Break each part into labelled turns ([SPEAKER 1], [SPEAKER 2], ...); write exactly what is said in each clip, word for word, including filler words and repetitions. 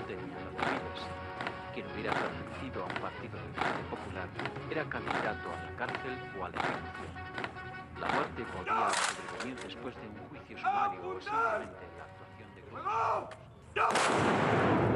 [SPEAKER 1] tenían los civiles. Quien hubiera pertenecido a un partido del Frente Popular era candidato a la cárcel o a la ejecución. La muerte podía sobrevenir después de un juicio sumario o simplemente la actuación de grupos.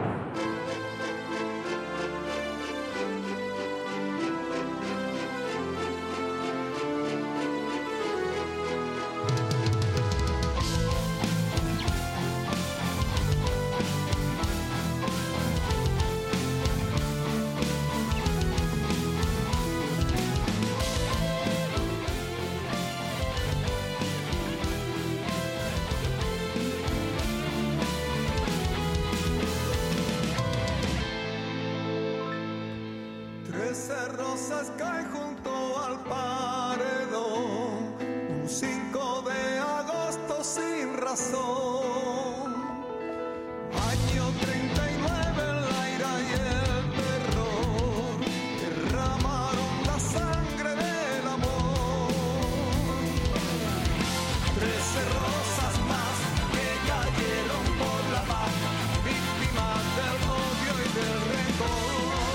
[SPEAKER 2] Trece rosas caen junto al paredón, un cinco de agosto sin razón. Año treinta y nueve, la ira y el terror derramaron la sangre del amor. Trece rosas más que cayeron por la paz, víctimas del odio y del rencor.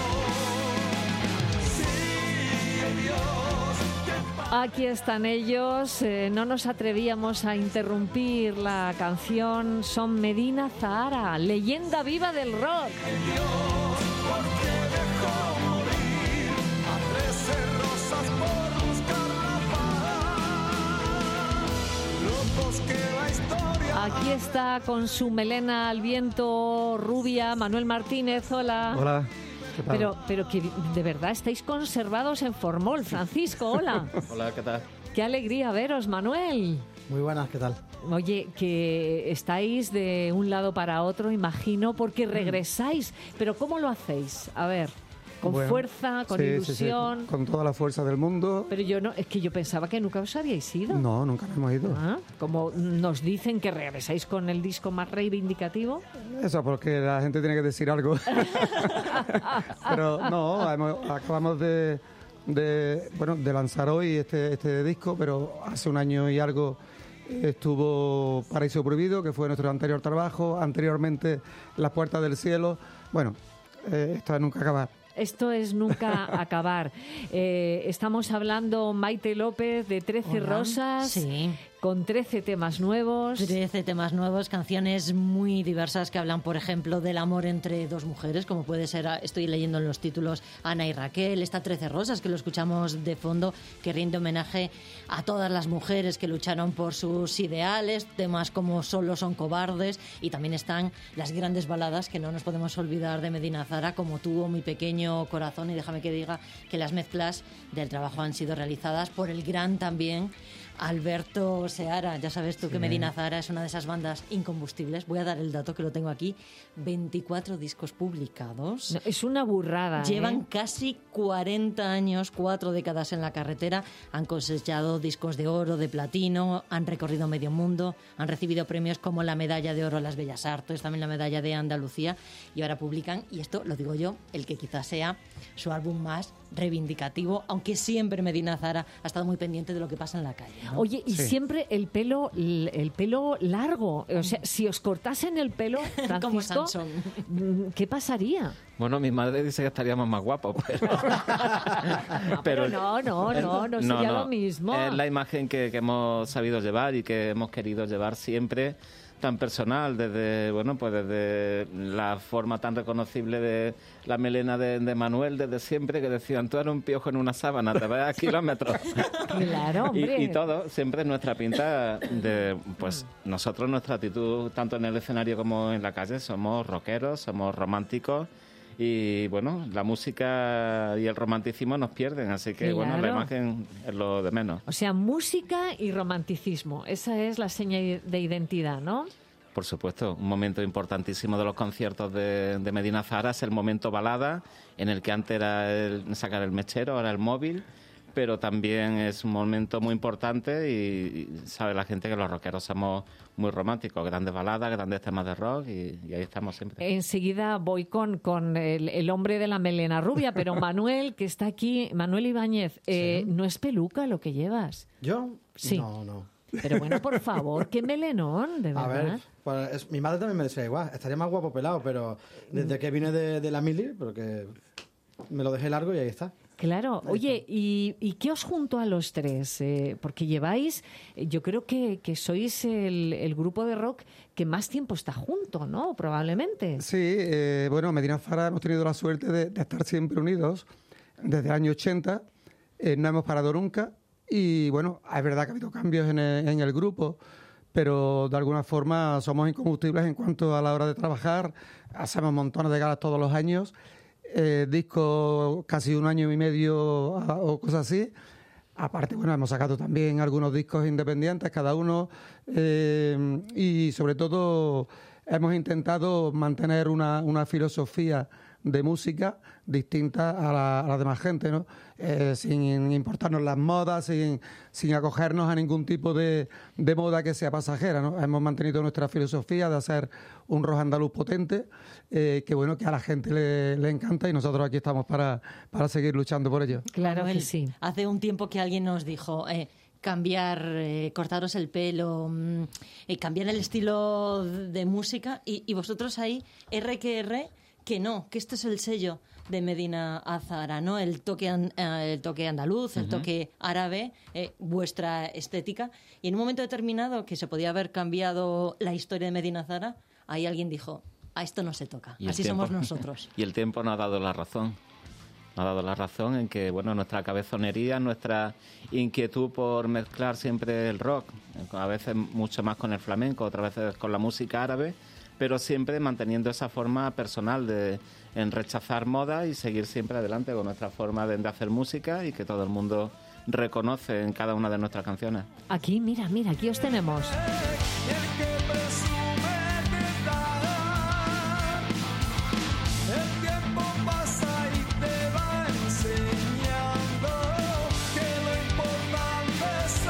[SPEAKER 3] Aquí están ellos, eh, no nos atrevíamos a interrumpir la canción, son Medina Zahara, leyenda viva del rock. Aquí está con su melena al viento rubia, Manuel Martínez, hola.
[SPEAKER 4] Hola.
[SPEAKER 3] Pero, pero que de verdad estáis conservados en formol. Francisco, hola.
[SPEAKER 4] Hola, ¿qué tal?
[SPEAKER 3] Qué alegría veros, Manuel.
[SPEAKER 4] Muy buenas, ¿qué tal?
[SPEAKER 3] Oye, que estáis de un lado para otro, imagino, porque regresáis. Pero ¿cómo lo hacéis? A ver, con
[SPEAKER 4] bueno,
[SPEAKER 3] fuerza, con
[SPEAKER 4] sí,
[SPEAKER 3] ilusión.
[SPEAKER 4] Sí, sí, con toda la fuerza del mundo.
[SPEAKER 3] Pero yo no, es que yo pensaba que nunca os habíais ido.
[SPEAKER 4] No, nunca hemos ido.
[SPEAKER 3] Ah, como nos dicen que regresáis con el disco más reivindicativo.
[SPEAKER 4] Eso, porque la gente tiene que decir algo. Pero no, hemos, acabamos de, de, bueno, de lanzar hoy este, este disco, pero hace un año y algo estuvo Paraíso Prohibido, que fue nuestro anterior trabajo, anteriormente Las Puertas del Cielo. Bueno, eh, esto es nunca acabar.
[SPEAKER 3] Esto es nunca acabar. Eh, estamos hablando, Maite López, de trece
[SPEAKER 5] Hola.
[SPEAKER 3] Rosas,
[SPEAKER 5] Sí.
[SPEAKER 3] con trece temas nuevos.
[SPEAKER 5] trece temas nuevos, canciones muy diversas que hablan, por ejemplo, del amor entre dos mujeres, como puede ser, estoy leyendo en los títulos, Ana y Raquel, está trece Rosas, que lo escuchamos de fondo, que rinde homenaje a todas las mujeres que lucharon por sus ideales, temas como Solo son cobardes, y también están las grandes baladas que no nos podemos olvidar de Medina Zahara, como Tú o Mi pequeño corazón, y déjame que diga que las mezclas del trabajo han sido realizadas por el gran también Alberto Seara. Ya sabes tú, sí, que Medina Zahara es una de esas bandas incombustibles. Voy a dar el dato, que lo tengo aquí. veinticuatro discos publicados.
[SPEAKER 3] No, es una burrada.
[SPEAKER 5] Llevan
[SPEAKER 3] ¿eh?
[SPEAKER 5] casi cuarenta años, cuatro décadas en la carretera. Han cosechado discos de oro, de platino, han recorrido medio mundo, han recibido premios como la Medalla de Oro a las Bellas Artes, también la Medalla de Andalucía, y ahora publican, y esto lo digo yo, el que quizás sea su álbum más reivindicativo, aunque siempre Medina Zahara ha estado muy pendiente de lo que pasa en la calle, ¿no?
[SPEAKER 3] Oye, y
[SPEAKER 4] Sí.
[SPEAKER 3] siempre el pelo el pelo largo. O sea, si os cortasen el pelo,
[SPEAKER 5] Como
[SPEAKER 3] Francisco,
[SPEAKER 5] Sansón.
[SPEAKER 3] ¿qué pasaría?
[SPEAKER 6] Bueno, mi madre dice que estaríamos más guapos, pero...
[SPEAKER 3] No, pero no, no, no, no sería lo mismo.
[SPEAKER 6] Es la imagen que, que hemos sabido llevar y que hemos querido llevar siempre, tan personal, desde bueno pues desde la forma tan reconocible de la melena de, de Manuel, desde siempre, que decían, tú eres un piojo en una sábana, te ves a kilómetros.
[SPEAKER 3] Claro, hombre.
[SPEAKER 6] Y, y todo, siempre nuestra pinta de, pues nosotros, nuestra actitud, tanto en el escenario como en la calle, somos rockeros, somos románticos. Y bueno, la música y el romanticismo nos pierden, así que
[SPEAKER 3] Claro.
[SPEAKER 6] bueno, la imagen es lo de menos.
[SPEAKER 3] O sea, música y romanticismo. Esa es la seña de identidad, ¿no?
[SPEAKER 6] Por supuesto, un momento importantísimo de los conciertos de, de Medina Zahara es el momento balada, en el que antes era el sacar el mechero, ahora el móvil, pero también es un momento muy importante y, y sabe la gente que los rockeros somos muy románticos, grandes baladas, grandes temas de rock y, y ahí estamos siempre.
[SPEAKER 3] Enseguida voy con, con el, el hombre de la melena rubia, pero Manuel, que está aquí, Manuel Ibáñez, eh,
[SPEAKER 7] Sí.
[SPEAKER 3] ¿no es peluca lo que llevas?
[SPEAKER 7] ¿Yo?
[SPEAKER 3] Sí.
[SPEAKER 7] No, no.
[SPEAKER 3] Pero bueno, por favor, qué melenón, de verdad.
[SPEAKER 7] A ver, pues es- mi madre también me decía igual, estaría más guapo pelado, pero desde que vine de, de la mili, porque me lo dejé largo y ahí está.
[SPEAKER 3] Claro. Oye, ¿y, y qué os junto a los tres? Eh, porque lleváis, eh, yo creo que, que sois el, el grupo de rock que más tiempo está junto, ¿no? Probablemente.
[SPEAKER 4] Sí, eh, bueno, Medina Zahara hemos tenido la suerte de, de estar siempre unidos desde el año ochenta, eh, no hemos parado nunca y bueno, es verdad que ha habido cambios en el, en el grupo, pero de alguna forma somos incombustibles en cuanto a la hora de trabajar, hacemos montones de galas todos los años, eh, discos casi un año y medio a- o cosas así. Aparte, bueno, hemos sacado también algunos discos independientes, cada uno, eh, y sobre todo hemos intentado mantener una, una filosofía de música distinta a la, a la demás gente, ¿no? Eh, sin importarnos las modas, sin, sin acogernos a ningún tipo de, de moda que sea pasajera, ¿no? Hemos mantenido nuestra filosofía de hacer un rock andaluz potente, eh, que bueno, que a la gente le, le encanta y nosotros aquí estamos para, para seguir luchando por ello.
[SPEAKER 3] Claro que
[SPEAKER 5] Manuel,
[SPEAKER 3] sí.
[SPEAKER 5] Hace un tiempo que alguien nos dijo eh, cambiar, eh, cortaros el pelo, mm, eh, cambiar el estilo de música y, y vosotros ahí, R que R, que no, que este es el sello de Medina Zahara, ¿no? El toque, an- eh, el toque andaluz, el toque árabe, eh, vuestra estética. Y en un momento determinado que se podía haber cambiado la historia de Medina Zahara, ahí alguien dijo, a esto no se toca,
[SPEAKER 6] Y el
[SPEAKER 5] así
[SPEAKER 6] tiempo-
[SPEAKER 5] somos nosotros.
[SPEAKER 6] Y el tiempo nos ha dado la razón. Nos ha dado la razón en que, bueno, nuestra cabezonería, nuestra inquietud por mezclar siempre el rock, a veces mucho más con el flamenco, otras veces con la música árabe, pero siempre manteniendo esa forma personal de en rechazar moda y seguir siempre adelante con nuestra forma de, de hacer música y que todo el mundo reconoce en cada una de nuestras canciones.
[SPEAKER 3] Aquí, mira, mira, aquí os tenemos.
[SPEAKER 2] El que presume de dar, el tiempo pasa y te va enseñando que lo importante es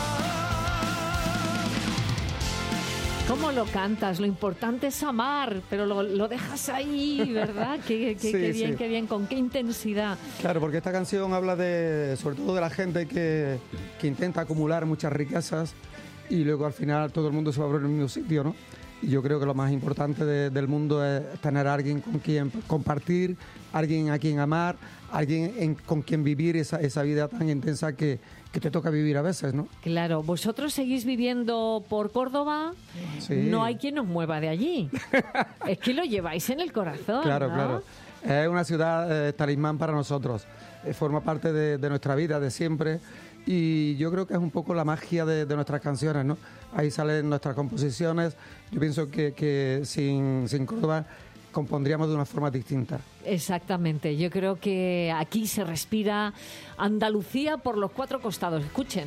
[SPEAKER 2] amar.
[SPEAKER 3] ¿Cómo lo cantas? Lo importante es amar, pero lo, lo dejas ahí, ¿verdad? Qué, qué-
[SPEAKER 4] Sí,
[SPEAKER 3] qué bien,
[SPEAKER 4] sí.
[SPEAKER 3] qué bien, con qué intensidad.
[SPEAKER 4] Claro, porque esta canción habla de, sobre todo de la gente que, que intenta acumular muchas riquezas y luego al final todo el mundo se va por el mismo sitio, ¿no? Y yo creo que lo más importante de- del mundo es tener a alguien con quien compartir, alguien a quien amar, alguien en- con quien vivir esa, esa vida tan intensa que, que te toca vivir a veces, ¿no?
[SPEAKER 3] Claro, vosotros seguís viviendo por Córdoba,
[SPEAKER 4] Sí.
[SPEAKER 3] no hay quien os mueva de allí. Es que lo lleváis en el corazón,
[SPEAKER 4] Claro,
[SPEAKER 3] ¿no?
[SPEAKER 4] claro. Es una ciudad eh, talismán para nosotros. Eh, forma parte de, de nuestra vida, de siempre. Y yo creo que es un poco la magia de, de nuestras canciones, ¿no? Ahí salen nuestras composiciones. Yo pienso que, que sin, sin Córdoba compondríamos de una forma distinta.
[SPEAKER 3] Exactamente, yo creo que aquí se respira Andalucía por los cuatro costados. Escuchen.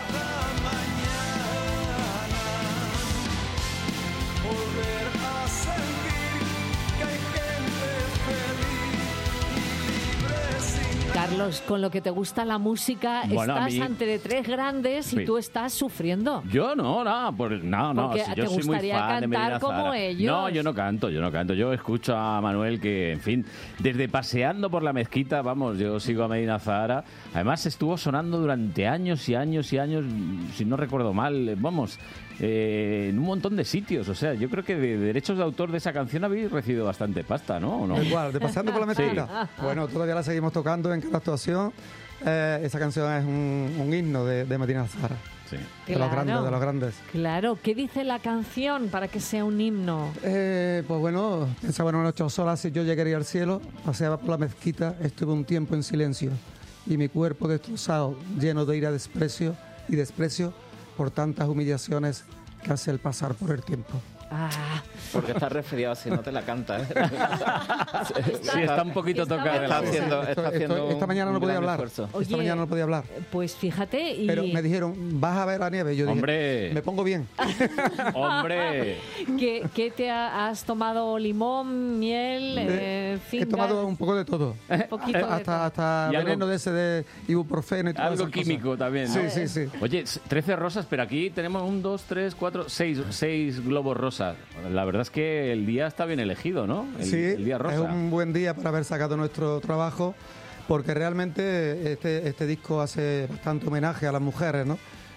[SPEAKER 2] Volver a sentir que hay gente feliz y libre sin
[SPEAKER 3] Carlos, con lo que te gusta la música,
[SPEAKER 8] Bueno, a
[SPEAKER 3] estás
[SPEAKER 8] mí-
[SPEAKER 3] ante de tres grandes y
[SPEAKER 8] Sí.
[SPEAKER 3] tú estás sufriendo.
[SPEAKER 8] Yo no, no, por, no, no.
[SPEAKER 3] Porque
[SPEAKER 8] si
[SPEAKER 3] te
[SPEAKER 8] yo soy muy
[SPEAKER 3] gustaría
[SPEAKER 8] fan de
[SPEAKER 3] cantar
[SPEAKER 8] Medina
[SPEAKER 3] como
[SPEAKER 8] Zahara.
[SPEAKER 3] ellos.
[SPEAKER 8] No, yo no canto, yo no canto. Yo escucho a Manuel que, en fin, desde paseando por la mezquita, vamos, yo sigo a Medina Zahara. Además estuvo sonando durante años y años y años, si no recuerdo mal, eh, vamos, eh, en un montón de sitios. O sea, yo creo que de derechos de autor de esa canción habéis recibido bastante pasta, ¿no? ¿O no?
[SPEAKER 4] Igual, de Pasando por la Mezquita. Bueno, todavía la seguimos tocando en cada actuación. Eh, esa canción es un, un himno de, de Medina Zahara.
[SPEAKER 8] Sí.
[SPEAKER 4] De los grandes, de los grandes.
[SPEAKER 3] Claro, ¿qué dice la canción para que sea un himno?
[SPEAKER 4] Eh, pues bueno, pensaba en una noche sola si yo llegaría al cielo, paseaba por la mezquita, estuve un tiempo en silencio y mi cuerpo destrozado, lleno de ira, desprecio y desprecio por tantas humillaciones que hace el pasar por el tiempo.
[SPEAKER 3] Ah,
[SPEAKER 6] Porque está resfriado, si no te la canta.
[SPEAKER 8] Sí, está un poquito
[SPEAKER 3] está
[SPEAKER 8] tocada.
[SPEAKER 6] Está
[SPEAKER 3] Sí,
[SPEAKER 6] haciendo,
[SPEAKER 4] Esto-
[SPEAKER 6] está
[SPEAKER 4] esto-
[SPEAKER 6] haciendo
[SPEAKER 4] esta
[SPEAKER 6] un-
[SPEAKER 4] mañana no
[SPEAKER 6] un
[SPEAKER 4] podía
[SPEAKER 6] gran
[SPEAKER 4] hablar.
[SPEAKER 6] esfuerzo.
[SPEAKER 3] Oye,
[SPEAKER 4] Esta mañana no podía hablar.
[SPEAKER 3] pues fíjate y...
[SPEAKER 4] Pero me dijeron, vas a ver la nieve. Y yo dije,
[SPEAKER 8] Hombre.
[SPEAKER 4] me pongo bien.
[SPEAKER 8] ¡Hombre!
[SPEAKER 3] ¿Qué, qué te ha- has tomado? ¿Limón, miel, eh,
[SPEAKER 4] He
[SPEAKER 3] finger?
[SPEAKER 4] tomado un poco de todo.
[SPEAKER 3] Un poquito de todo.
[SPEAKER 4] Hasta, hasta
[SPEAKER 8] Y algo-
[SPEAKER 4] veneno de ese de ibuprofeno y todo
[SPEAKER 8] Algo
[SPEAKER 4] esas cosas.
[SPEAKER 8] químico también, ¿no?
[SPEAKER 4] Sí, sí, sí.
[SPEAKER 8] Oye, s- trece rosas, pero aquí tenemos un, dos, tres, cuatro, seis, seis globos rosas. La verdad es que el día está bien elegido, ¿no? El,
[SPEAKER 4] Sí,
[SPEAKER 8] el día rosa.
[SPEAKER 4] es un buen día para haber sacado nuestro trabajo, porque realmente este, este disco hace bastante homenaje a las mujeres, ¿no?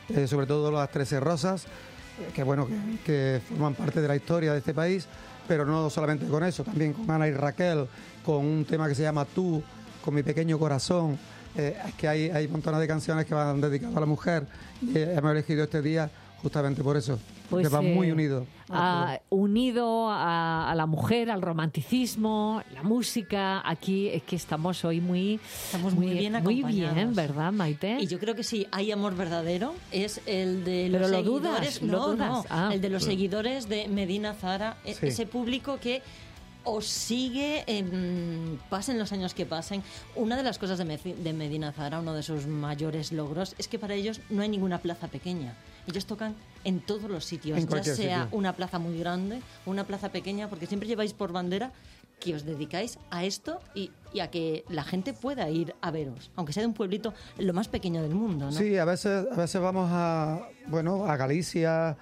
[SPEAKER 4] eh, sobre todo las Trece Rosas, eh, que bueno, que, que forman parte de la historia de este país, pero no solamente con eso, también con Ana y Raquel, con un tema que se llama Tú, con Mi Pequeño Corazón. Eh, es que hay, hay montones de canciones que van dedicadas a la mujer y eh, hemos elegido este día justamente por eso, porque
[SPEAKER 3] Pues,
[SPEAKER 4] va
[SPEAKER 3] eh,
[SPEAKER 4] muy unido.
[SPEAKER 3] a- unido a, a la mujer, al romanticismo, la música. Aquí es que estamos hoy muy,
[SPEAKER 5] Estamos muy bien
[SPEAKER 3] muy
[SPEAKER 5] acompañados.
[SPEAKER 3] bien, ¿verdad, Maite?
[SPEAKER 5] Y yo creo que sí, hay amor verdadero, es el de
[SPEAKER 3] Pero
[SPEAKER 5] los
[SPEAKER 3] lo
[SPEAKER 5] seguidores,
[SPEAKER 3] dudas, lo
[SPEAKER 5] no,
[SPEAKER 3] dudas.
[SPEAKER 5] no,
[SPEAKER 3] Ah.
[SPEAKER 5] el de los seguidores de Medina Zahara, e-
[SPEAKER 4] Sí.
[SPEAKER 5] ese público que os sigue, en- pasen los años que pasen. Una de las cosas de, Meci- de Medina Zahara, uno de sus mayores logros, es que para ellos no hay ninguna plaza pequeña. Ellos tocan en todos los sitios,
[SPEAKER 4] En
[SPEAKER 5] ya
[SPEAKER 4] cualquier
[SPEAKER 5] sea
[SPEAKER 4] sitio.
[SPEAKER 5] una plaza muy grande, una plaza pequeña, porque siempre lleváis por bandera que os dedicáis a esto y, y a que la gente pueda ir a veros, aunque sea de un pueblito lo más pequeño del mundo, ¿no?
[SPEAKER 4] Sí, a veces, a veces vamos a, bueno, a Galicia,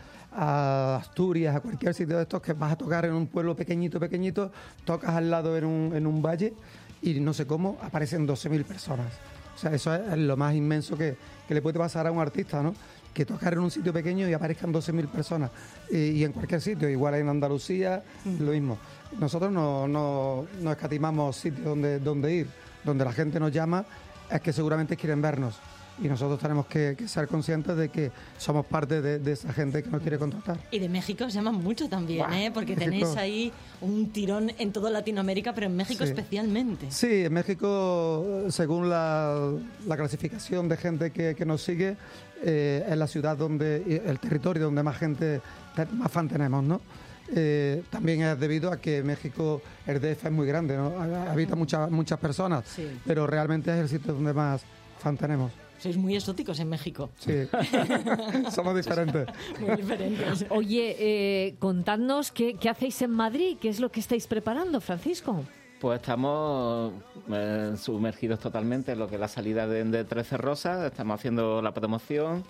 [SPEAKER 4] a Asturias, a cualquier sitio de estos que vas a tocar en un pueblo pequeñito, pequeñito, tocas al lado en un, en un valle y no sé cómo aparecen doce mil personas. O sea, eso es lo más inmenso que, que le puede pasar a un artista, ¿no? Que tocar en un sitio pequeño y aparezcan doce mil personas. Y, y en cualquier sitio, igual en Andalucía, lo mismo. Nosotros no, no, no escatimamos sitios donde, donde ir, donde la gente nos llama, es que seguramente quieren vernos. Y nosotros tenemos que, que ser conscientes de que somos parte de, de esa gente que nos quiere contratar.
[SPEAKER 5] Y de México os llaman mucho también,
[SPEAKER 4] Buah,
[SPEAKER 5] ¿eh? Porque
[SPEAKER 4] México.
[SPEAKER 5] tenéis ahí un tirón en toda Latinoamérica, pero en México
[SPEAKER 4] Sí.
[SPEAKER 5] especialmente.
[SPEAKER 4] Sí, en México, según la, la clasificación de gente que, que nos sigue, eh, es la ciudad donde, el territorio donde más gente, más fan tenemos, ¿no? Eh, también es debido a que México, el D F es muy grande, ¿no? Habita muchas muchas personas,
[SPEAKER 5] Sí.
[SPEAKER 4] pero realmente es el sitio donde más fan tenemos.
[SPEAKER 5] Sois muy exóticos en México.
[SPEAKER 4] Sí, somos diferentes.
[SPEAKER 5] Muy diferentes.
[SPEAKER 3] Oye, eh, contadnos qué, qué hacéis en Madrid, qué es lo que estáis preparando, Francisco.
[SPEAKER 6] Pues estamos eh, sumergidos totalmente en lo que es la salida de, de Trece Rosas, estamos haciendo la promoción,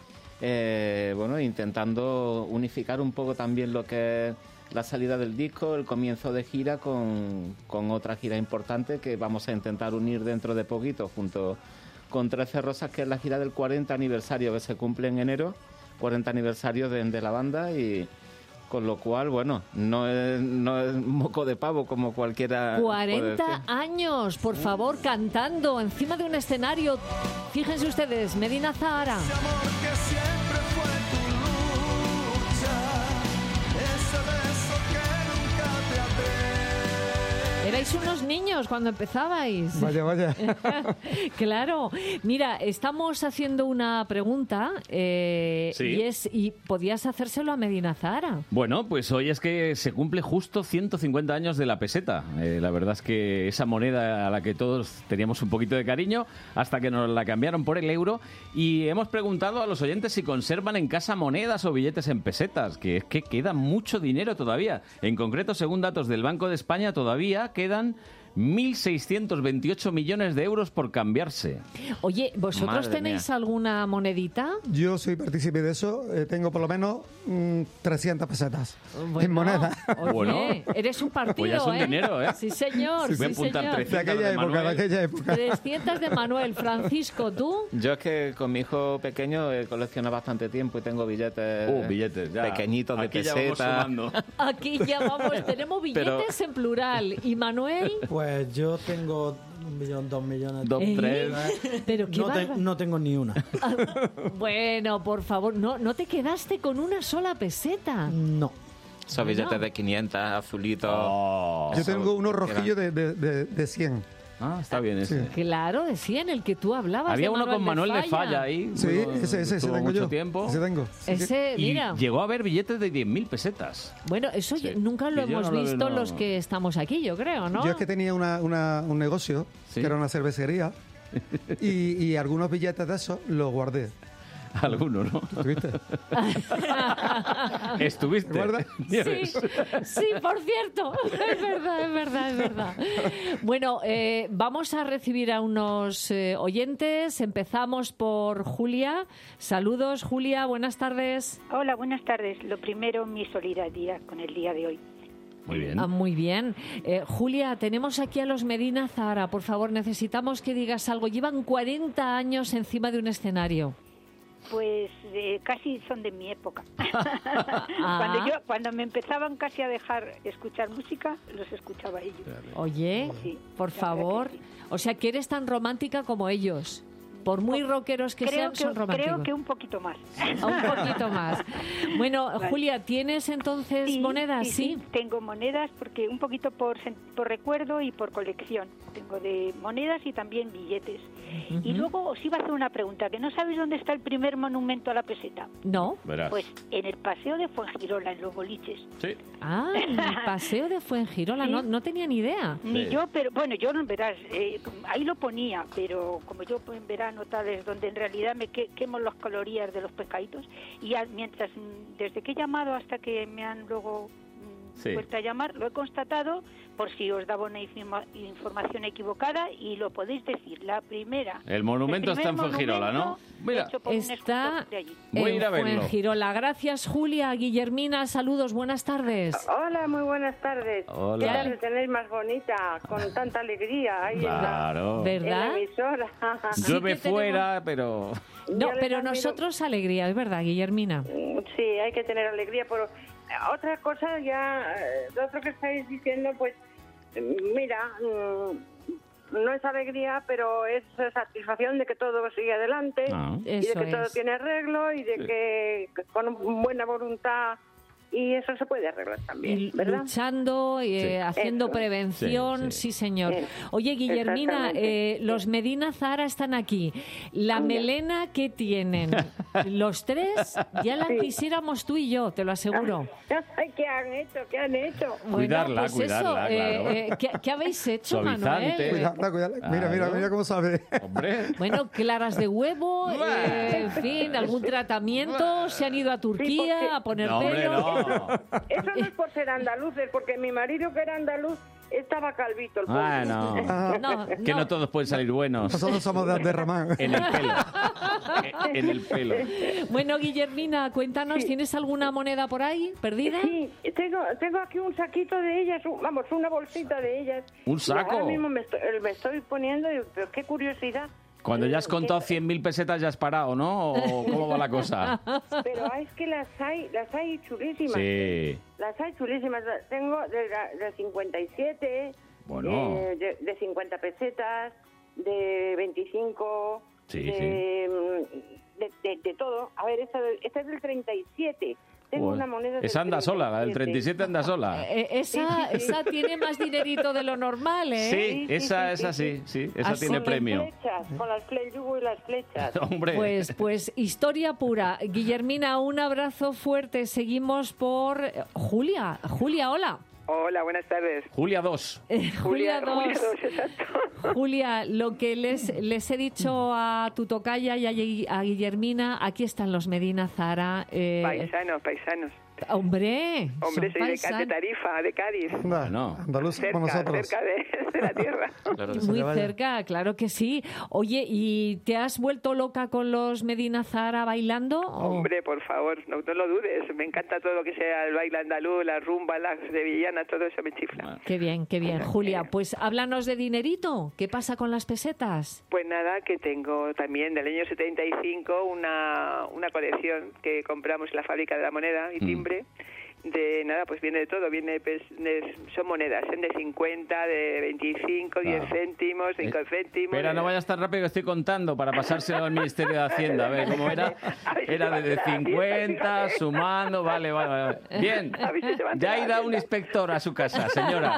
[SPEAKER 6] eh, bueno, intentando unificar un poco también lo que es la salida del disco, el comienzo de gira con, con otra gira importante que vamos a intentar unir dentro de poquito junto con Trece Rosas, que es la gira del cuarenta aniversario que se cumple en enero, cuarenta aniversario de, de la banda, y con lo cual, bueno, no es, no es moco de pavo como cualquiera puede
[SPEAKER 3] cuarenta
[SPEAKER 6] decir.
[SPEAKER 3] años, por favor, cantando encima de un escenario. Fíjense ustedes, Medina Zahara.
[SPEAKER 2] Ese amor que siempre fue tu lucha, ese beso que nunca te atreves.
[SPEAKER 3] Erais unos niños cuando empezabais.
[SPEAKER 4] Vaya, vaya.
[SPEAKER 3] Claro. Mira, estamos haciendo una pregunta eh,
[SPEAKER 8] Sí.
[SPEAKER 3] y es y podías hacérselo a Medina Zahara.
[SPEAKER 8] Bueno, pues hoy es que se cumple justo ciento cincuenta años de la peseta. Eh, la verdad es que esa moneda a la que todos teníamos un poquito de cariño hasta que nos la cambiaron por el euro, y hemos preguntado a los oyentes si conservan en casa monedas o billetes en pesetas, que es que queda mucho dinero todavía. En concreto, según datos del Banco de España, todavía quedan mil seiscientos veintiocho millones de euros por cambiarse.
[SPEAKER 3] Oye, ¿vosotros
[SPEAKER 6] Madre
[SPEAKER 3] tenéis
[SPEAKER 6] mía.
[SPEAKER 3] alguna monedita?
[SPEAKER 4] Yo soy partícipe de eso, eh, tengo por lo menos mm, trescientas pesetas
[SPEAKER 3] Bueno,
[SPEAKER 4] en moneda.
[SPEAKER 3] Oye,
[SPEAKER 8] Bueno,
[SPEAKER 3] eres un partido,
[SPEAKER 8] pues ya es un
[SPEAKER 3] ¿eh?
[SPEAKER 8] dinero, ¿eh?
[SPEAKER 3] Sí, señor.
[SPEAKER 8] Voy a
[SPEAKER 3] sí,
[SPEAKER 8] apuntar
[SPEAKER 3] señor.
[SPEAKER 8] trece.
[SPEAKER 4] De aquella
[SPEAKER 8] de
[SPEAKER 4] época, de
[SPEAKER 8] Manuel.
[SPEAKER 4] aquella época.
[SPEAKER 3] trescientas de Manuel. Francisco, ¿tú?
[SPEAKER 6] Yo es que con mi hijo pequeño he coleccionado bastante tiempo y tengo billetes,
[SPEAKER 8] Uh, billetes, ya.
[SPEAKER 6] pequeñitos de
[SPEAKER 8] Aquí ya vamos
[SPEAKER 6] peseta.
[SPEAKER 8] sumando.
[SPEAKER 3] Aquí ya vamos, tenemos billetes en plural. ¿Y Manuel?
[SPEAKER 7] Pues yo tengo un millón, dos millones.
[SPEAKER 6] Dos,
[SPEAKER 3] ¿Eh?
[SPEAKER 6] tres.
[SPEAKER 3] Pero qué
[SPEAKER 7] No, te-
[SPEAKER 3] barba-
[SPEAKER 7] no tengo ni una.
[SPEAKER 3] Bueno, por favor, no, no te quedaste con una sola peseta.
[SPEAKER 7] No.
[SPEAKER 6] Esos billetes de quinientos, azulitos.
[SPEAKER 8] Oh.
[SPEAKER 4] Yo tengo unos rojillos de, de, de, de cien.
[SPEAKER 8] Ah, está bien ese.
[SPEAKER 3] Claro, decía en el que tú hablabas.
[SPEAKER 8] Había
[SPEAKER 3] de
[SPEAKER 8] uno con Manuel de
[SPEAKER 3] Falla.
[SPEAKER 8] Falla ahí.
[SPEAKER 4] Sí,
[SPEAKER 8] Bueno,
[SPEAKER 4] ese, ese, ese
[SPEAKER 8] estuvo
[SPEAKER 4] tengo
[SPEAKER 8] mucho
[SPEAKER 4] yo.
[SPEAKER 8] tiempo.
[SPEAKER 4] Ese tengo.
[SPEAKER 3] Ese,
[SPEAKER 8] Y
[SPEAKER 3] mira.
[SPEAKER 8] llegó a haber billetes de diez mil pesetas.
[SPEAKER 3] Bueno, eso
[SPEAKER 8] Sí.
[SPEAKER 3] nunca lo
[SPEAKER 8] Y yo
[SPEAKER 3] hemos
[SPEAKER 8] no lo-
[SPEAKER 3] visto
[SPEAKER 8] no-
[SPEAKER 3] los que estamos aquí, yo creo, ¿no?
[SPEAKER 4] Yo es que tenía una, una- un negocio,
[SPEAKER 8] Sí.
[SPEAKER 4] que era una cervecería, y, y algunos billetes de esos los guardé.
[SPEAKER 8] Alguno, ¿no?
[SPEAKER 4] ¿Viste?
[SPEAKER 8] ¿Estuviste?
[SPEAKER 4] ¿Te acuerdas?
[SPEAKER 3] Sí, sí, por cierto. Es verdad, es verdad, es verdad. Bueno, eh, vamos a recibir a unos eh, oyentes. Empezamos por Julia. Saludos, Julia. Buenas tardes.
[SPEAKER 9] Hola, buenas tardes. Lo primero, mi solidaridad con el día de hoy.
[SPEAKER 8] Muy bien.
[SPEAKER 3] Ah, muy bien. Eh, Julia, tenemos aquí a los Medina Zahara. Por favor, necesitamos que digas algo. Llevan cuarenta años encima de un escenario.
[SPEAKER 9] Pues eh, casi son de mi época.
[SPEAKER 3] Ah.
[SPEAKER 9] Cuando yo, cuando me empezaban casi a dejar escuchar música, los escuchaba ellos.
[SPEAKER 3] Oye,
[SPEAKER 9] Sí,
[SPEAKER 3] por
[SPEAKER 9] la verdad
[SPEAKER 3] favor.
[SPEAKER 9] que sí.
[SPEAKER 3] O sea, que eres tan romántica como ellos. Por muy rockeros que
[SPEAKER 9] creo
[SPEAKER 3] sean,
[SPEAKER 9] que,
[SPEAKER 3] son románticos.
[SPEAKER 9] Creo que un poquito más.
[SPEAKER 3] Un poquito más. Bueno,
[SPEAKER 9] Vale.
[SPEAKER 3] Julia, ¿tienes entonces
[SPEAKER 9] Sí,
[SPEAKER 3] monedas?
[SPEAKER 9] Sí, sí, tengo monedas porque un poquito por, sen- por recuerdo y por colección. Tengo de monedas y también billetes. Y
[SPEAKER 3] Ujú.
[SPEAKER 9] luego os iba a hacer una pregunta, que no sabéis dónde está el primer monumento a la peseta.
[SPEAKER 3] No.
[SPEAKER 8] Verás.
[SPEAKER 9] Pues en el Paseo de Fuengirola, en los boliches.
[SPEAKER 8] Sí.
[SPEAKER 3] Ah, el paseo de Fuengirola,
[SPEAKER 9] Sí.
[SPEAKER 3] no, no tenía ni idea.
[SPEAKER 9] Ni
[SPEAKER 8] Sí.
[SPEAKER 9] yo, pero bueno, yo no verás, eh, ahí lo ponía, pero como yo pues, en verano tal es donde en realidad me que- quemo las calorías de los pescaditos y ya, mientras mm, desde que he llamado hasta que me han luego mm,
[SPEAKER 8] Sí.
[SPEAKER 9] vuelto a llamar, lo he constatado por si os daba una informa- información equivocada y lo podéis decir. La primera.
[SPEAKER 8] El monumento
[SPEAKER 9] el
[SPEAKER 8] está en
[SPEAKER 9] primer
[SPEAKER 8] Fuengirola, ¿no?
[SPEAKER 9] monumento
[SPEAKER 8] Mira.
[SPEAKER 9] hecho por un
[SPEAKER 3] Está
[SPEAKER 9] escultor de allí.
[SPEAKER 8] Voy a
[SPEAKER 3] en
[SPEAKER 8] ir a verlo.
[SPEAKER 3] Fuengirola. Gracias, Julia. Guillermina, saludos, buenas tardes.
[SPEAKER 10] Hola, muy buenas tardes.
[SPEAKER 8] Hola.
[SPEAKER 10] ¿Qué tal me tenéis más bonita? Con tanta alegría ahí en la-
[SPEAKER 8] Claro.
[SPEAKER 10] en
[SPEAKER 3] ¿Verdad?
[SPEAKER 10] la emisora.
[SPEAKER 8] Llueve
[SPEAKER 3] que tenemos-
[SPEAKER 8] fuera, pero...
[SPEAKER 3] No,
[SPEAKER 10] Yo les
[SPEAKER 3] pero
[SPEAKER 10] admiro-
[SPEAKER 3] nosotros alegría, es verdad, Guillermina.
[SPEAKER 10] Sí, hay que tener alegría, pero eh, otra cosa ya, eh, lo otro que estáis diciendo, pues, eh, mira, mm, no es alegría, pero es satisfacción de que todo sigue adelante
[SPEAKER 8] Ah.
[SPEAKER 10] y de
[SPEAKER 3] Eso
[SPEAKER 10] que todo
[SPEAKER 3] es.
[SPEAKER 10] tiene arreglo y de que con buena voluntad y eso se puede arreglar también,
[SPEAKER 3] Y
[SPEAKER 10] ¿verdad?
[SPEAKER 3] luchando, y, eh,
[SPEAKER 8] Sí.
[SPEAKER 3] haciendo
[SPEAKER 10] Eso.
[SPEAKER 3] prevención,
[SPEAKER 8] Sí,
[SPEAKER 3] sí,
[SPEAKER 8] sí.
[SPEAKER 3] señor.
[SPEAKER 10] Sí.
[SPEAKER 3] Oye, Guillermina,
[SPEAKER 10] Exactamente.
[SPEAKER 3] eh, los Medina Zahara están aquí. La
[SPEAKER 10] Anda.
[SPEAKER 3] melena que tienen los tres, ya la
[SPEAKER 10] Sí.
[SPEAKER 3] quisiéramos tú y yo, te lo aseguro.
[SPEAKER 10] Ay, ¿qué han hecho? ¿Qué han hecho?
[SPEAKER 3] Bueno,
[SPEAKER 8] Cuidarla,
[SPEAKER 3] pues
[SPEAKER 8] cuidarla,
[SPEAKER 3] eso, eh,
[SPEAKER 8] claro.
[SPEAKER 3] eh, ¿qué, qué habéis hecho,
[SPEAKER 8] Suavizante.
[SPEAKER 3] Manuel?
[SPEAKER 4] Cuidadla, cuidadla. Mira, mira,
[SPEAKER 8] Claro.
[SPEAKER 4] mira cómo sabe.
[SPEAKER 8] Hombre.
[SPEAKER 3] Bueno, claras de huevo, eh, en fin, algún tratamiento, se han ido a Turquía
[SPEAKER 10] porque-
[SPEAKER 3] a poner
[SPEAKER 8] No, hombre,
[SPEAKER 3] pelo.
[SPEAKER 8] no.
[SPEAKER 10] Eso no es por ser andaluces, porque mi marido, que era andaluz, estaba calvito. El pobre.
[SPEAKER 8] Ah, no.
[SPEAKER 4] Ah,
[SPEAKER 3] No,
[SPEAKER 8] Que
[SPEAKER 3] no.
[SPEAKER 8] no todos pueden salir buenos.
[SPEAKER 4] nosotros somos de, de Ramán.
[SPEAKER 8] En el pelo. En el pelo.
[SPEAKER 3] Bueno, Guillermina, cuéntanos, ¿tienes alguna moneda por ahí perdida?
[SPEAKER 10] Sí, tengo, tengo aquí un saquito de ellas, un- vamos, una bolsita de ellas.
[SPEAKER 8] ¿Un
[SPEAKER 10] Y
[SPEAKER 8] saco?
[SPEAKER 10] ahora mismo me estoy, me estoy poniendo, y- pero qué curiosidad.
[SPEAKER 8] Cuando ya has contado cien mil pesetas ya has parado, ¿no? ¿O cómo va la cosa?
[SPEAKER 10] Pero es que las hay, las hay chulísimas.
[SPEAKER 8] Sí.
[SPEAKER 10] Las hay chulísimas. Las tengo de, la- de cincuenta y siete,
[SPEAKER 8] Bueno.
[SPEAKER 10] eh, de, de cincuenta pesetas, de veinticinco,
[SPEAKER 8] Sí,
[SPEAKER 10] de, mm, de, de- de todo. A ver, esta, de- esta es del treinta y siete. Tengo
[SPEAKER 8] Joder.
[SPEAKER 10] una moneda del
[SPEAKER 8] Esa anda sola, la del treinta y siete anda sola.
[SPEAKER 3] Eh, esa, esa tiene más dinerito de lo normal, ¿eh?
[SPEAKER 8] Sí,
[SPEAKER 10] sí,
[SPEAKER 8] esa,
[SPEAKER 10] sí,
[SPEAKER 8] esa
[SPEAKER 10] sí,
[SPEAKER 8] sí, sí, esa
[SPEAKER 3] Así
[SPEAKER 8] tiene
[SPEAKER 3] que-
[SPEAKER 8] premio.
[SPEAKER 10] Flechas, con las fle- el yugo y las flechas.
[SPEAKER 8] Hombre.
[SPEAKER 3] Pues, pues historia pura. Guillermina, un abrazo fuerte. Seguimos por eh, Julia. Julia, hola.
[SPEAKER 11] Hola, buenas tardes.
[SPEAKER 8] Julia dos.
[SPEAKER 3] Eh, Julia
[SPEAKER 11] Julia
[SPEAKER 3] dos.
[SPEAKER 11] dos, exacto.
[SPEAKER 3] Julia, lo que les, les he dicho a tu tocaya y a, Gui- a Guillermina, aquí están los Medina Zahara. eh,
[SPEAKER 11] Paisanos, paisanos.
[SPEAKER 3] hombre,
[SPEAKER 11] Hombre,
[SPEAKER 3] son
[SPEAKER 11] soy de, Ca- de
[SPEAKER 3] paisanos.
[SPEAKER 11] Tarifa, de Cádiz.
[SPEAKER 4] Anda,
[SPEAKER 8] No.
[SPEAKER 4] andaluz
[SPEAKER 11] Cerca,
[SPEAKER 4] como nosotros.
[SPEAKER 11] cerca de, de la tierra.
[SPEAKER 8] Claro.
[SPEAKER 3] Muy
[SPEAKER 4] vaya.
[SPEAKER 3] cerca, claro que sí. Oye, ¿y te has vuelto loca con los Medina Zahara bailando? o-
[SPEAKER 11] Hombre, por favor, no, no lo dudes. Me encanta todo lo que sea el baile andaluz, la rumba, las sevillanas, todo eso me chifla.
[SPEAKER 3] Qué bien, qué bien. Julia, pues háblanos de dinerito. ¿Qué pasa con las pesetas?
[SPEAKER 11] Pues nada, que tengo también del año setenta y cinco una, una colección que compramos en la fábrica de la moneda y
[SPEAKER 8] Mm.
[SPEAKER 11] timbre. De nada, pues viene de todo, viene pues, de- son monedas, ¿eh? De cincuenta, de veinticinco, diez
[SPEAKER 8] Claro.
[SPEAKER 11] céntimos, cinco
[SPEAKER 8] Eh,
[SPEAKER 11] céntimos.
[SPEAKER 8] Espera,
[SPEAKER 11] de-
[SPEAKER 8] no vayas tan rápido que estoy contando para pasárselo al Ministerio de Hacienda. A ver, ¿cómo era? Era de cincuenta, sumando, vale, vale, vale. Bien,
[SPEAKER 11] A ver si se va a
[SPEAKER 8] ya
[SPEAKER 11] enterar.
[SPEAKER 8] irá un inspector a su casa, señora.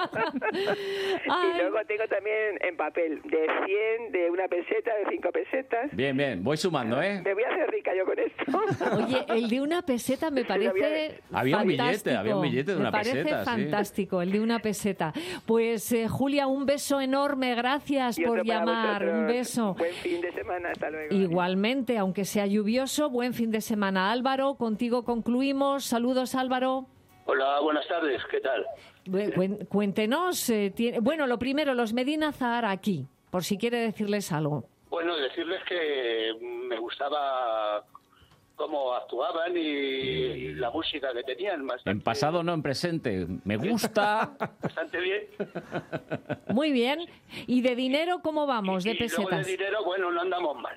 [SPEAKER 11] Y luego tengo también en papel de cien, de una peseta, de cinco pesetas.
[SPEAKER 8] Bien, bien, voy sumando, ¿eh?
[SPEAKER 11] Me voy a hacer rica yo con esto.
[SPEAKER 3] Oye, el de una peseta me parece
[SPEAKER 8] Había un billete,
[SPEAKER 3] fantástico.
[SPEAKER 8] había un billete de una
[SPEAKER 3] me parece
[SPEAKER 8] peseta, sí.
[SPEAKER 3] fantástico, el de una peseta. Pues eh, Julia, un beso enorme, gracias
[SPEAKER 11] Y
[SPEAKER 3] por
[SPEAKER 11] otro para
[SPEAKER 3] llamar,
[SPEAKER 11] vosotros.
[SPEAKER 3] un beso.
[SPEAKER 11] Buen fin de semana, hasta luego.
[SPEAKER 3] Igualmente, aunque sea lluvioso, buen fin de semana. Álvaro, contigo concluimos. Saludos, Álvaro.
[SPEAKER 12] Hola, buenas tardes, ¿qué tal?
[SPEAKER 3] Bu- cuen- Cuéntenos, eh, tiene- bueno, lo primero, los Medina Zahara aquí, por si quiere decirles algo.
[SPEAKER 12] Bueno, decirles que me gustaba cómo actuaban y la música que tenían, bastante,
[SPEAKER 8] En pasado no, en presente. Me gusta.
[SPEAKER 12] bastante bien.
[SPEAKER 3] Muy bien. ¿Y de dinero cómo vamos? De
[SPEAKER 12] Y luego de
[SPEAKER 3] pesetas.
[SPEAKER 12] dinero, bueno, no andamos mal.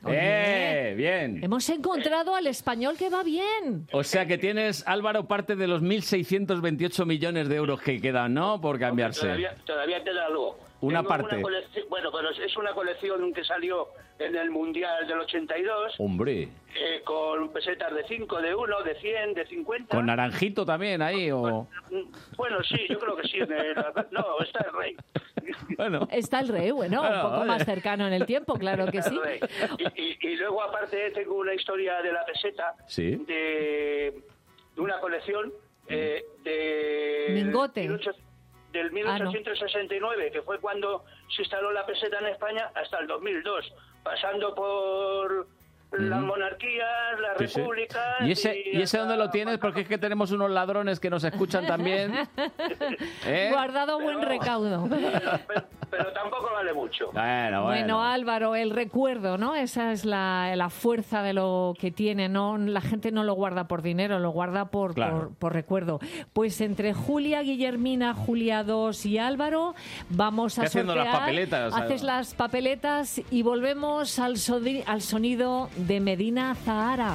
[SPEAKER 8] ¡Eh! Bien.
[SPEAKER 3] Hemos encontrado al español que va bien.
[SPEAKER 8] O sea que tienes, Álvaro, parte de los mil seiscientos veintiocho millones de euros que quedan, ¿no? Por cambiarse.
[SPEAKER 12] Todavía, todavía queda algo.
[SPEAKER 8] Una
[SPEAKER 12] Tengo
[SPEAKER 8] parte.
[SPEAKER 12] colección- bueno, pero es una colección que salió en el Mundial del ochenta y dos,
[SPEAKER 8] Hombre.
[SPEAKER 12] eh, con pesetas de cinco, de uno, de cien, de cincuenta.
[SPEAKER 8] ¿Con naranjito también ahí o...?
[SPEAKER 12] Bueno, sí, yo creo que sí. en el- no, está el rey.
[SPEAKER 8] Bueno.
[SPEAKER 3] Está el rey, bueno,
[SPEAKER 8] Bueno,
[SPEAKER 3] un poco
[SPEAKER 8] oye.
[SPEAKER 3] más cercano en el tiempo, claro que sí.
[SPEAKER 12] El rey. Y, y- y luego, aparte, tengo una historia de la peseta,
[SPEAKER 8] Sí.
[SPEAKER 12] de, de una colección eh, de...
[SPEAKER 3] Mingote.
[SPEAKER 12] mil ocho- del mil ochocientos sesenta y nueve, que fue cuando se instaló la peseta en España, hasta el dos mil dos, pasando por las
[SPEAKER 8] Ujú.
[SPEAKER 12] monarquías, las
[SPEAKER 8] Sí, sí.
[SPEAKER 12] repúblicas...
[SPEAKER 8] ¿Y ese, ¿Y ese
[SPEAKER 12] hasta-
[SPEAKER 8] dónde lo tienes? Porque es que tenemos unos ladrones que nos escuchan también. ¿Eh?
[SPEAKER 3] Guardado buen recaudo.
[SPEAKER 12] Pero tampoco vale mucho.
[SPEAKER 8] Bueno,
[SPEAKER 3] Bueno, Álvaro, el recuerdo, ¿no? Esa es la, la fuerza de lo que tiene, ¿no? La gente no lo guarda por dinero, lo guarda por,
[SPEAKER 8] Claro.
[SPEAKER 3] por, por recuerdo. Pues entre Julia, Guillermina, Julia dos y Álvaro vamos a
[SPEAKER 8] Estoy haciendo las
[SPEAKER 3] sortear.
[SPEAKER 8] papeletas,
[SPEAKER 3] Haces
[SPEAKER 8] Álvaro.
[SPEAKER 3] las papeletas y volvemos al, sodi- al sonido de Medina Zahara.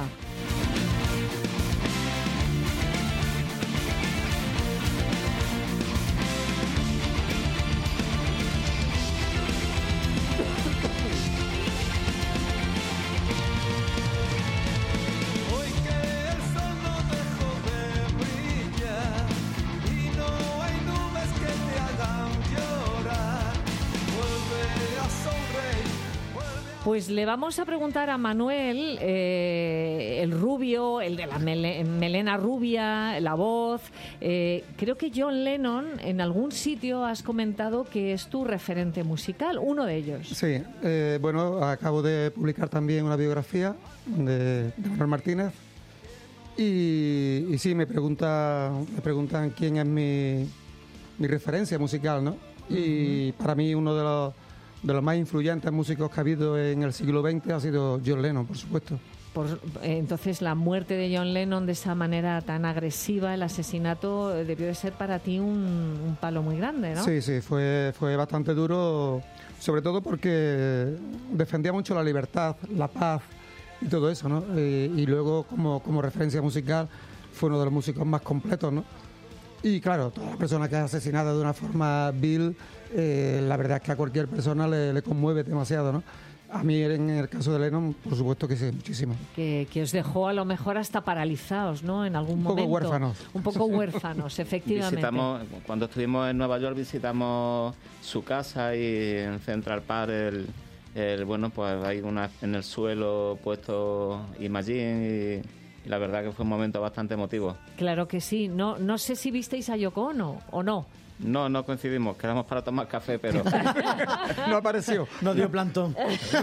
[SPEAKER 2] Hoy que el sol no dejó de brillar y no hay nubes que te hagan llorar, vuelve a sonreír.
[SPEAKER 3] Pues le vamos a preguntar a Manuel, eh, el rubio, el de la mele- melena rubia, la voz. Eh, creo que John Lennon, en algún sitio has comentado que es tu referente musical, uno de ellos.
[SPEAKER 4] Sí, eh, bueno, acabo de publicar también una biografía de, de Manuel Martínez y, y sí, me, pregunta, me preguntan quién es mi, mi referencia musical, ¿no? Y para mí uno de los, de los más influyentes músicos que ha habido en el siglo veinte ha sido John Lennon, por supuesto.
[SPEAKER 3] Por, eh, entonces, la muerte de John Lennon de esa manera tan agresiva, el asesinato, eh, debió de ser para ti un, un palo muy grande, ¿no?
[SPEAKER 4] Sí, sí, fue, fue bastante duro, sobre todo porque defendía mucho la libertad, la paz y todo eso, ¿no? Eh, y luego, como, como referencia musical, fue uno de los músicos más completos, ¿no? Y claro, toda la persona que es asesinada de una forma vil, eh, la verdad es que a cualquier persona le, le conmueve demasiado, ¿no? A mí, en el caso de Lennon, por supuesto que sí, muchísimo.
[SPEAKER 3] Que, que os dejó a lo mejor hasta paralizados, ¿no? En algún
[SPEAKER 4] Un poco
[SPEAKER 3] momento.
[SPEAKER 4] huérfanos.
[SPEAKER 3] Un poco huérfanos, efectivamente.
[SPEAKER 6] Visitamos, cuando estuvimos en Nueva York visitamos su casa y en Central Park el, el bueno pues hay una en el suelo puesto Imagine y, y la verdad que fue un momento bastante emotivo.
[SPEAKER 3] Claro que sí. No, no sé si visteis a Yoko Ono o no.
[SPEAKER 6] No, no coincidimos, quedamos para tomar café, pero
[SPEAKER 4] no apareció.
[SPEAKER 7] No dio plantón.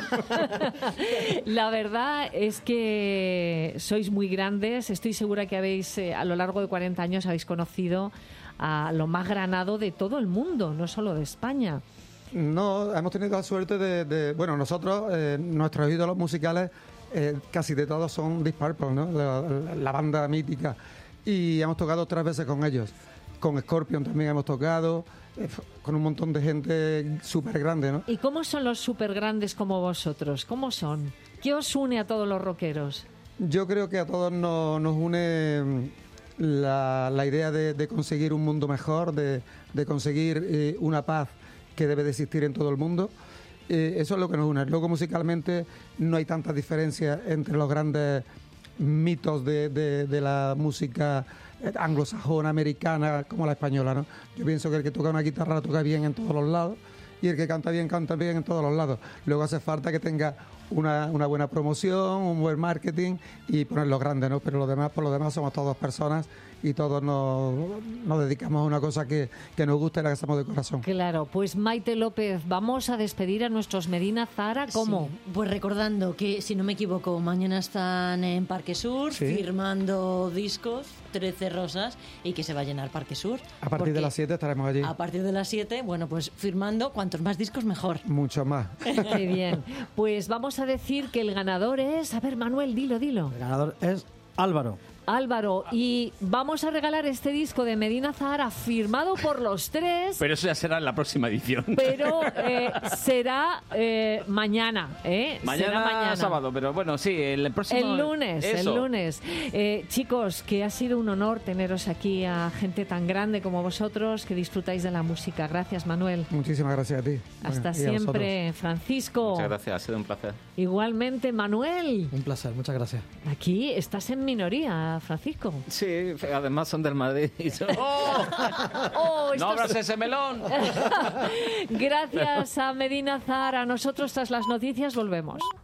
[SPEAKER 3] La verdad es que sois muy grandes. Estoy segura que habéis, eh, a lo largo de cuarenta años, habéis conocido a lo más granado de todo el mundo, no solo de España.
[SPEAKER 4] No, hemos tenido la suerte de... de- bueno, nosotros, eh, nuestros ídolos musicales, eh, casi de todos son Deep Purple, ¿no? La, la- la banda mítica. Y hemos tocado tres veces con ellos. Con Scorpion también hemos tocado, eh, f- con un montón de gente súper grande, ¿no?
[SPEAKER 3] ¿Y cómo son los súper grandes como vosotros? ¿Cómo son? ¿Qué os une a todos los rockeros?
[SPEAKER 4] Yo creo que a todos nos, nos une mm, la, la idea de, de conseguir un mundo mejor, de, de conseguir eh, una paz que debe de existir en todo el mundo. Eh, eso es lo que nos une. Luego, musicalmente, no hay tanta diferencia entre los grandes mitos de, de- de la música eh, anglosajona, americana, como la española, ¿no? Yo pienso que el que toca una guitarra la toca bien en todos los lados y el que canta bien, canta bien en todos los lados. Luego hace falta que tenga una, una buena promoción, un buen marketing y ponerlo grande, ¿no? Pero lo demás, por lo demás somos todos personas y todos nos, nos dedicamos a una cosa que, que nos gusta y la que hacemos de corazón.
[SPEAKER 3] Claro, pues Maite López, vamos a despedir a nuestros Medina Zahara. ¿Cómo?
[SPEAKER 5] Sí, pues recordando que, si no me equivoco, mañana están en Parque Sur
[SPEAKER 4] Sí.
[SPEAKER 5] firmando discos, trece Rosas, y que se va a llenar Parque Sur.
[SPEAKER 4] A partir de
[SPEAKER 5] porque
[SPEAKER 4] las siete estaremos allí.
[SPEAKER 5] A partir de las siete, bueno, pues firmando, cuantos más discos mejor.
[SPEAKER 4] Mucho más.
[SPEAKER 3] Qué bien. Pues vamos a decir que el ganador es... A ver, Manuel, dilo, dilo.
[SPEAKER 7] El ganador es Álvaro.
[SPEAKER 3] Álvaro, y vamos a regalar este disco de Medina Zahara firmado por los tres.
[SPEAKER 8] Pero eso ya será en la próxima edición.
[SPEAKER 3] Pero eh, será eh, mañana, ¿eh?
[SPEAKER 8] Mañana,
[SPEAKER 3] será mañana
[SPEAKER 8] sábado, pero bueno, sí, el próximo...
[SPEAKER 3] El lunes,
[SPEAKER 8] Eso.
[SPEAKER 3] el lunes. Eh, chicos, que ha sido un honor teneros aquí a gente tan grande como vosotros que disfrutáis de la música. Gracias, Manuel.
[SPEAKER 4] Muchísimas gracias a ti.
[SPEAKER 3] Hasta
[SPEAKER 4] Bueno, y a
[SPEAKER 3] siempre, Francisco.
[SPEAKER 6] Muchas gracias, ha sido un placer.
[SPEAKER 3] Igualmente, Manuel.
[SPEAKER 7] Un placer, muchas gracias.
[SPEAKER 3] Aquí estás en minoría, Francisco.
[SPEAKER 6] Sí, además son del Madrid. Y yo-
[SPEAKER 3] ¡Oh! ¡Oh!
[SPEAKER 8] ¡No abras
[SPEAKER 3] Estos-
[SPEAKER 8] ese melón!
[SPEAKER 3] Gracias a Medina Zahara. Nosotros, tras las noticias, volvemos.